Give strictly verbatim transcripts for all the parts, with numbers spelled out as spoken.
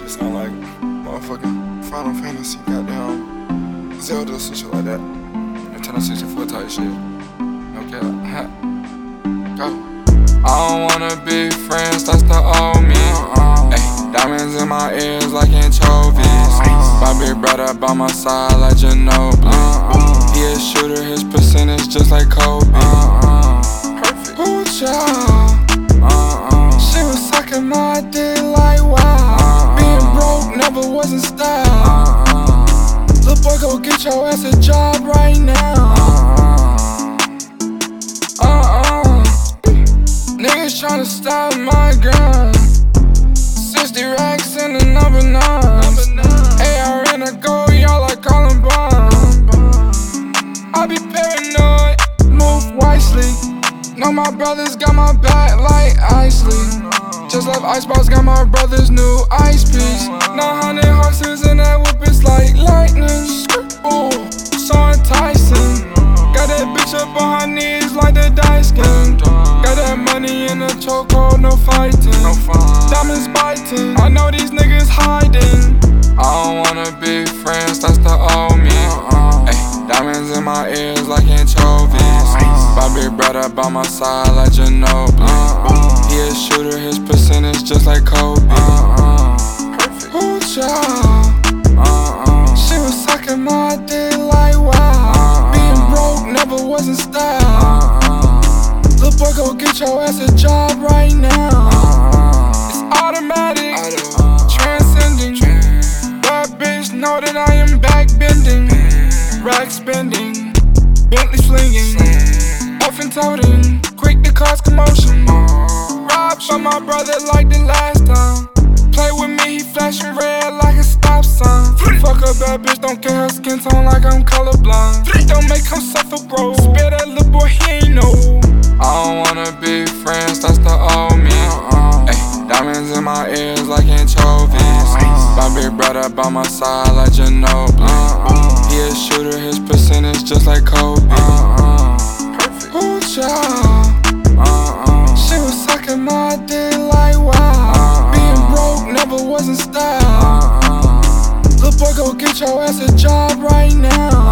It sound like motherfucking Final Fantasy, goddamn Zelda or some shit like that. Nintendo sixty-four type shit. Okay, go. I don't wanna be friends, that's the old me. Ay, diamonds in my ears like anchovies. My big brother by my side like Ginobili. He a shooter, his percentage just like Kobe. Perfect. Ooh, child. She was sucking my dick like wow. Being broke never was in style. Little boy, go get your ass a job right now. Uh-uh. Niggas tryna stop my gun. Sixty racks in the number nine. A R in a go, y'all like Columbine. I be paranoid, move wisely. Know my brothers got my back like Isley. Just left Icebox, got my brother's new ice piece. nine hundred horses in that whip, it's like lightning. Ooh, so enticing. Got that bitch up on her knees like the dice game. Got that money in a chokehold, no fighting. Diamonds biting, I know these niggas hiding. I don't wanna be friends, that's the old me. Ay, diamonds in my ears like anchovies. My big brother by my side like Ginobili. He a shooter, his percentage just like Kobe. Perfect. Ooh, child. She was sucking my dick like wow. Being broke never was in style. Little boy, go get your ass a job right now. It's automatic, transcending. Bad bitch know that I am back bending. Rack spending, Bentley slinging, effing toting, quick to cause commotion. Robbed by my brother like the last time. Play with me, he flashing red like a stop sign. Fuck a bad bitch, don't care her skin tone like I'm colorblind. Don't make him suffer, bro. Spare that little boy, he ain't know. I don't wanna be friends, that's the old me. Ay, diamonds in my ears like anchovies. My big brother by my side like Ginobili. He a shooter, his percentage just like Kobe. Perfect. Ooh, child. She was sucking my dick like wow. Being broke never was in style. Little boy, go get your ass a job right now.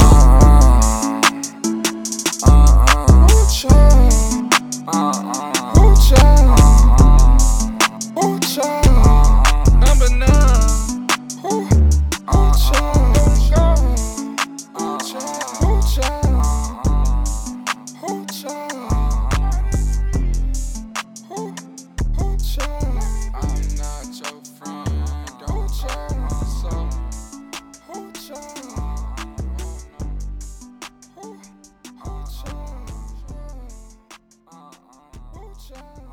Ooh, child. Ooh, child. Ooh, child. Number nine. Ooh, ooh, child. Ooh, child. Ooh, child. Ooh, child. Ooh, ooh, child. I'm not your friend. Don't child. So, ooh, child. Ooh, ooh, child. Ooh, child.